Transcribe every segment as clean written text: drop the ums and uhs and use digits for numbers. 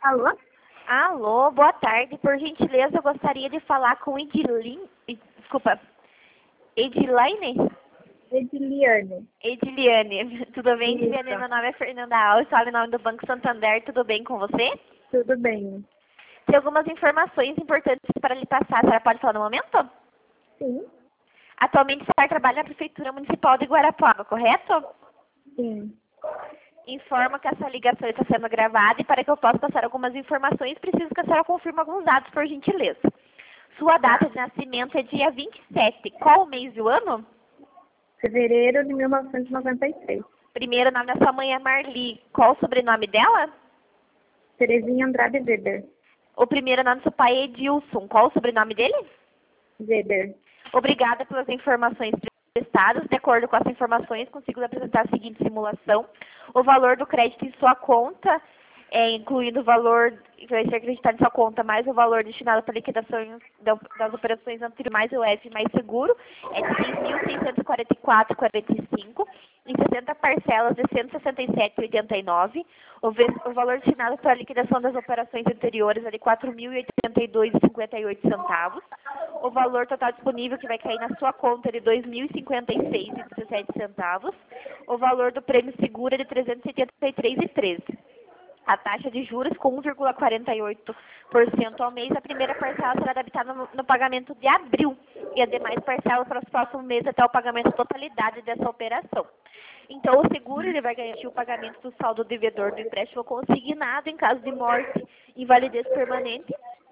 Alô? Alô, boa tarde. Por gentileza, eu gostaria de falar com Edilaine. Ediliane. Ediliane. Tudo bem, Isso. Ediliane? Meu nome é Fernanda Alves, falo em nome do Banco Santander. Tudo bem com você? Tudo bem? Tem algumas informações importantes para lhe passar. A senhora pode falar no momento? Sim. Atualmente, a senhora trabalha na Prefeitura Municipal de Guarapuava, correto? Sim. Informo que essa ligação está sendo gravada e para que eu possa passar algumas informações, preciso que a senhora confirme alguns dados, por gentileza. Sua data de nascimento é dia 27. Qual o mês e o ano? Fevereiro de 1993. Primeiro nome da sua mãe é Marli. Qual o sobrenome dela? Terezinha Andrade Weber. O primeiro nome do seu pai é Edilson. Qual o sobrenome dele? Weber. Obrigada pelas informações prestadas. De acordo com essas informações, consigo apresentar a seguinte simulação. O valor do crédito em sua conta, incluindo o valor que vai ser acreditado em sua conta, mais o valor destinado para liquidação das operações anteriores, mais o F mais seguro, é de R$ 6.644,45, em 60 parcelas de R$ 167,89. O valor destinado para a liquidação das operações anteriores é de R$ 4.082,58. O valor total disponível que vai cair na sua conta é de R$ 2.056,17. O valor do prêmio seguro é de R$ 383,13. A taxa de juros com 1,48% ao mês. A primeira parcela será debitada no pagamento de abril e as demais parcelas para os próximos meses até o pagamento da totalidade dessa operação. Então, o seguro ele vai garantir o pagamento do saldo devedor do empréstimo consignado em caso de morte, invalidez permanente,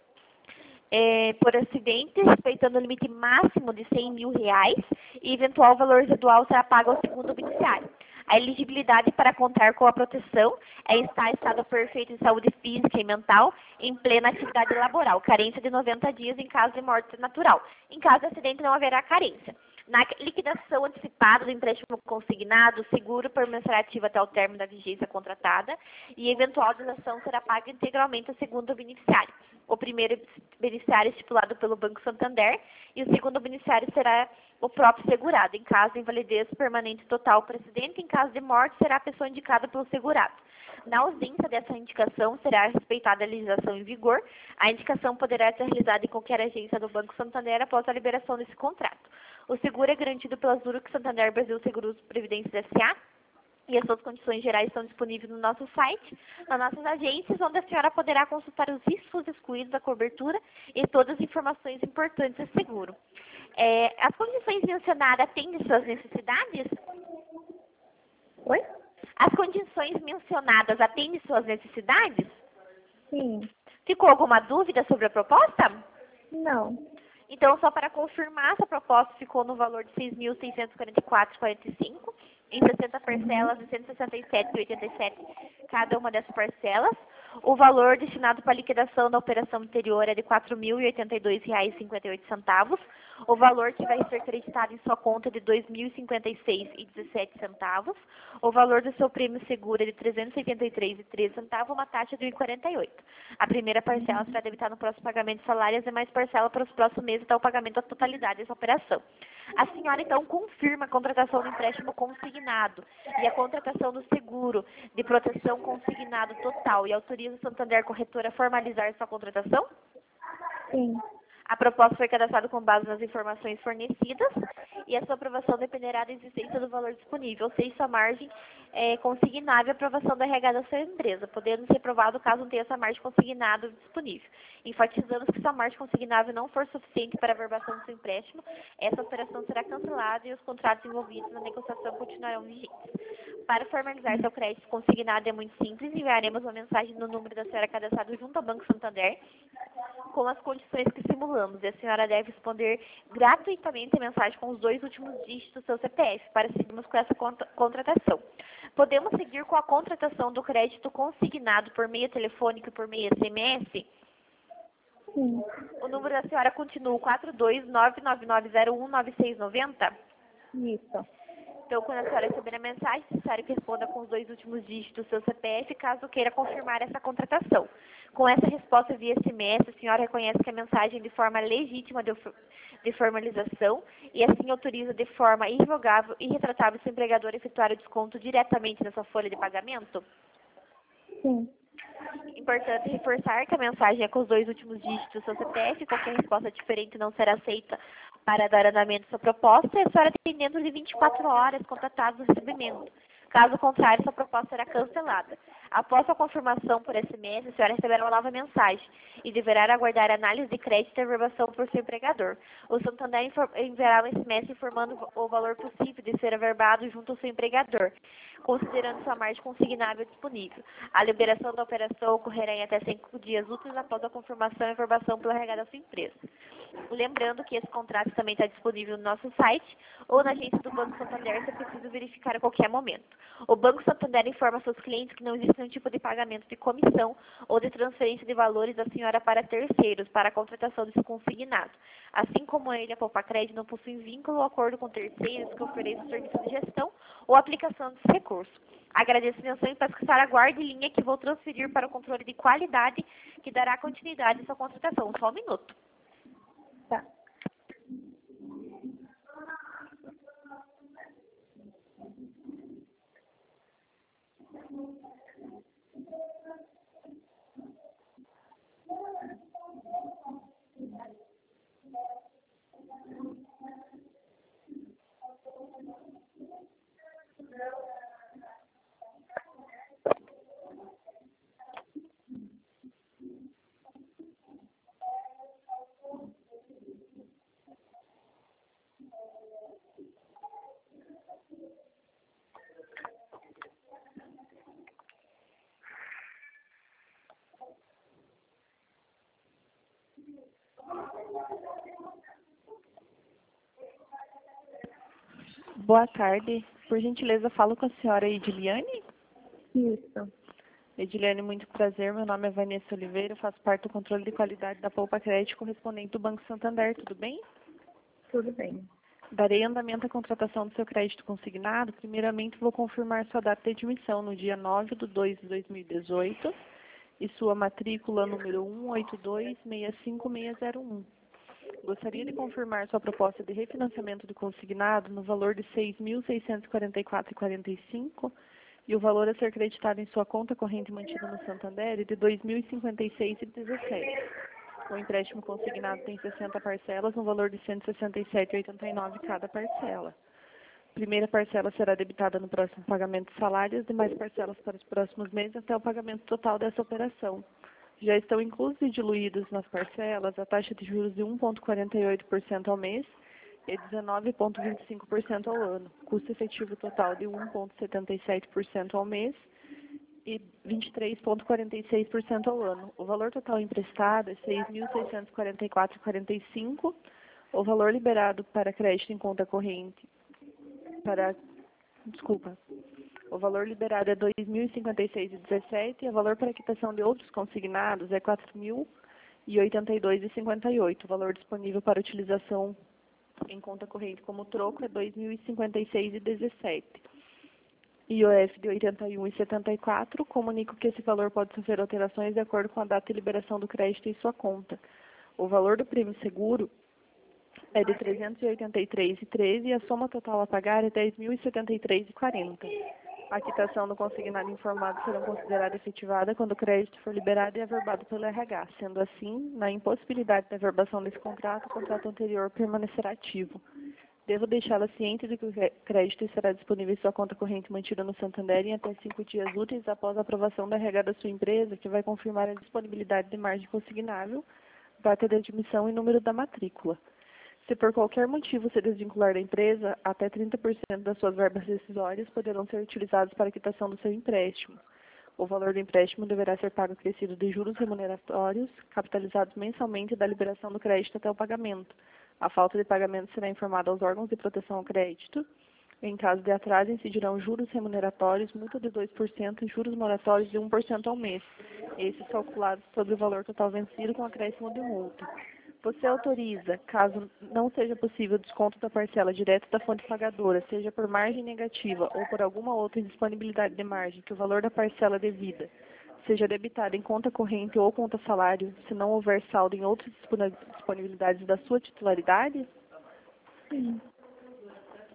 por acidente, respeitando o limite máximo de R$ 100 mil e eventual valor residual será pago ao segundo beneficiário. A elegibilidade para contar com a proteção é estar em estado perfeito de saúde física e mental em plena atividade laboral. Carência de 90 dias em caso de morte natural. Em caso de acidente, não haverá carência. Na liquidação antecipada do empréstimo consignado, o seguro permanecerá ativo até o término da vigência contratada e eventual desação será paga integralmente ao segundo beneficiário. O primeiro beneficiário estipulado pelo Banco Santander e o segundo beneficiário será o próprio segurado. Em caso de invalidez permanente total por acidente, em caso de morte, será a pessoa indicada pelo segurado. Na ausência dessa indicação, será respeitada a legislação em vigor. A indicação poderá ser realizada em qualquer agência do Banco Santander após a liberação desse contrato. O seguro é garantido pela Zurich Santander Brasil Seguros Previdência S.A. E as suas condições gerais estão disponíveis no nosso site, nas nossas agências, onde a senhora poderá consultar os riscos excluídos da cobertura e todas as informações importantes do seguro. As condições mencionadas atendem suas necessidades? Oi? As condições mencionadas atendem suas necessidades? Sim. Ficou alguma dúvida sobre a proposta? Não. Então, só para confirmar, essa proposta ficou no valor de R$ 6.644,45, em 60 parcelas de R$ 167,87 cada uma dessas parcelas. O valor destinado para a liquidação da operação anterior é de R$ 4.082,58. O valor que vai ser acreditado em sua conta é de R$ 2.056,17. O valor do seu prêmio seguro é de R$ 383,13, uma taxa de R$ 1,48. A primeira parcela será debitada no próximo pagamento de salário e as demais parcelas para os próximos meses até o pagamento da totalidade dessa operação. A senhora, então, confirma a contratação do empréstimo consignado e a contratação do seguro de proteção consignado total e autoriza o Santander Corretora a formalizar sua contratação? Sim. A proposta foi cadastrada com base nas informações fornecidas e a sua aprovação dependerá da existência do valor disponível, ou seja, sua margem consignável e aprovação da RH da sua empresa, podendo ser aprovado caso não tenha essa margem consignada disponível. Enfatizamos que se a margem consignável não for suficiente para a verbação do seu empréstimo, essa operação será cancelada e os contratos envolvidos na negociação continuarão vigentes. Para formalizar seu crédito consignado é muito simples, enviaremos uma mensagem no número da senhora cadastrado junto ao Banco Santander, com as condições que simulamos, e a senhora deve responder gratuitamente a mensagem com os 2 últimos dígitos do seu CPF para seguirmos com essa contratação. Podemos seguir com a contratação do crédito consignado por meio telefônico e por meio SMS? Sim. O número da senhora continua 42999019690? Isso. Então, quando a senhora receber a mensagem, é necessário que responda com os 2 últimos dígitos do seu CPF, caso queira confirmar essa contratação. Com essa resposta via SMS, a senhora reconhece que a mensagem é de forma legítima de formalização e assim autoriza de forma irrevogável e irretratável seu empregador a efetuar o desconto diretamente na sua folha de pagamento? Sim. importante reforçar que a mensagem é com os 2 últimos dígitos do seu CPF. Qualquer resposta diferente não será aceita para dar andamento à sua proposta, e a senhora tem dentro de 24 horas contratado o recebimento. Caso contrário, sua proposta será cancelada. Após a confirmação por SMS, a senhora receberá uma nova mensagem e deverá aguardar a análise de crédito e averbação por seu empregador. O Santander enviará um SMS informando o valor possível de ser averbado junto ao seu empregador, considerando sua margem consignável disponível. A liberação da operação ocorrerá em até 5 dias úteis após a confirmação e averbação pela RH da sua empresa. Lembrando que esse contrato também está disponível no nosso site ou na agência do Banco Santander, se é preciso verificar a qualquer momento. O Banco Santander informa seus clientes que não existe nenhum tipo de pagamento de comissão ou de transferência de valores da senhora para terceiros para a contratação desse consignado. Assim como ele, a Poupacred não possui vínculo ou acordo com terceiros que ofereçam serviço de gestão ou aplicação desse recurso. Agradeço a atenção e peço que a senhora aguarde linha que vou transferir para o controle de qualidade que dará continuidade à sua contratação. Só um minuto. Tá. Boa tarde. Por gentileza, falo com a senhora Ediliane. Isso. Ediliane, muito prazer. Meu nome é Vanessa Oliveira, faço parte do controle de qualidade da Poupacred correspondente do Banco Santander. Tudo bem? Tudo bem. Darei andamento à contratação do seu crédito consignado. Primeiramente, vou confirmar sua data de admissão no dia 9/2/2018 e sua matrícula número 182-65601. Gostaria de confirmar sua proposta de refinanciamento do consignado no valor de R$ 6.644,45 e o valor a ser creditado em sua conta corrente mantida no Santander é de R$ 2.056,17. O empréstimo consignado tem 60 parcelas no valor de R$ 167,89 cada parcela. A primeira parcela será debitada no próximo pagamento de salário e as demais parcelas para os próximos meses até o pagamento total dessa operação. Já estão inclusos e diluídos nas parcelas a taxa de juros de 1,48% ao mês e 19,25% ao ano, custo efetivo total de 1,77% ao mês e 23,46% ao ano. O valor total emprestado é R$ 6.644,45. O valor liberado para crédito em conta corrente o valor liberado é R$ 2.056,17 e o valor para quitação de outros consignados é R$ 4.082,58. O valor disponível para utilização em conta corrente como troco é R$ 2.056,17. IOF de R$ 81,74. Comunico que esse valor pode sofrer alterações de acordo com a data de liberação do crédito em sua conta. O valor do prêmio seguro é de R$ 383,13 e a soma total a pagar é R$ 10.073,40. A quitação do consignado informado será considerada efetivada quando o crédito for liberado e averbado pelo RH. Sendo assim, na impossibilidade da averbação desse contrato, o contrato anterior permanecerá ativo. Devo deixá-la ciente de que o crédito estará disponível em sua conta corrente mantida no Santander em até 5 dias úteis após a aprovação da RH da sua empresa, que vai confirmar a disponibilidade de margem consignável, data de admissão e número da matrícula. Se por qualquer motivo se desvincular da empresa, até 30% das suas verbas rescisórias poderão ser utilizadas para a quitação do seu empréstimo. O valor do empréstimo deverá ser pago acrescido de juros remuneratórios, capitalizados mensalmente da liberação do crédito até o pagamento. A falta de pagamento será informada aos órgãos de proteção ao crédito. Em caso de atraso, incidirão juros remuneratórios, multa de 2% e juros moratórios de 1% ao mês. Esses calculados sobre o valor total vencido com acréscimo de multa. Você autoriza, caso não seja possível o desconto da parcela direto da fonte pagadora, seja por margem negativa ou por alguma outra indisponibilidade de margem, que o valor da parcela devida seja debitado em conta corrente ou conta salário, se não houver saldo em outras disponibilidades da sua titularidade? Sim.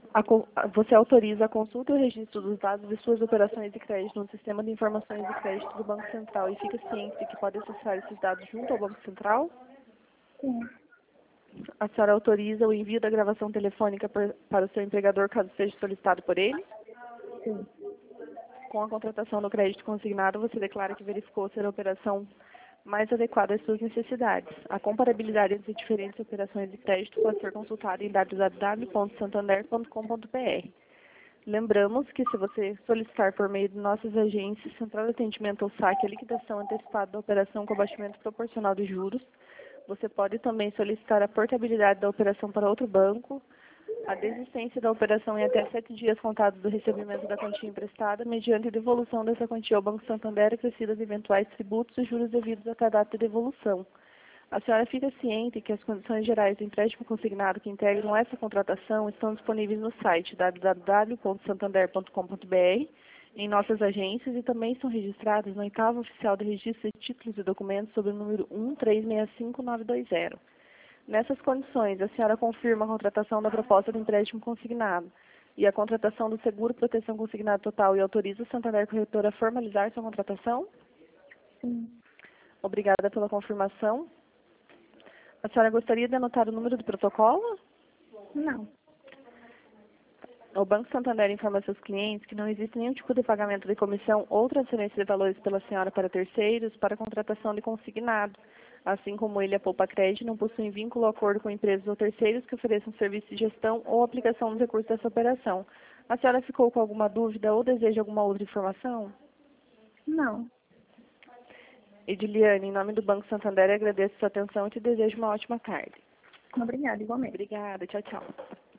Você autoriza a consulta e o registro dos dados de suas operações de crédito no Sistema de Informações de Crédito do Banco Central e fica ciente de que pode acessar esses dados junto ao Banco Central? Sim. A senhora autoriza o envio da gravação telefônica para o seu empregador caso seja solicitado por ele? Sim. Com a contratação do crédito consignado, você declara que verificou ser a operação mais adequada às suas necessidades. A comparabilidade entre diferentes operações de crédito pode ser consultada em www.santander.com.br. Lembramos que se você solicitar por meio de nossas agências, central de atendimento ou saque, a liquidação antecipada da operação com abatimento proporcional de juros, você pode também solicitar a portabilidade da operação para outro banco, a desistência da operação em até 7 dias contados do recebimento da quantia emprestada, mediante a devolução dessa quantia ao Banco Santander, acrescidas eventuais tributos e juros devidos até a data de devolução. A senhora fica ciente que as condições gerais do empréstimo consignado que integram essa contratação estão disponíveis no site www.santander.com.br, em nossas agências e também são registradas no oitavo oficial de registro de títulos e documentos sob o número 1365920. Nessas condições, a senhora confirma a contratação da proposta de empréstimo consignado e a contratação do seguro proteção consignado total e autoriza o Santander Corretora a formalizar sua contratação? Sim. Obrigada pela confirmação. A senhora gostaria de anotar o número do protocolo? Não. O Banco Santander informa seus clientes que não existe nenhum tipo de pagamento de comissão ou transferência de valores pela senhora para terceiros para a contratação de consignado. Assim como ele, a Poupa Crédito, não possui vínculo ou acordo com empresas ou terceiros que ofereçam serviço de gestão ou aplicação dos recursos dessa operação. A senhora ficou com alguma dúvida ou deseja alguma outra informação? Não. Ediliane, em nome do Banco Santander, agradeço sua atenção e te desejo uma ótima tarde. Obrigada, igualmente. Obrigada, tchau, tchau.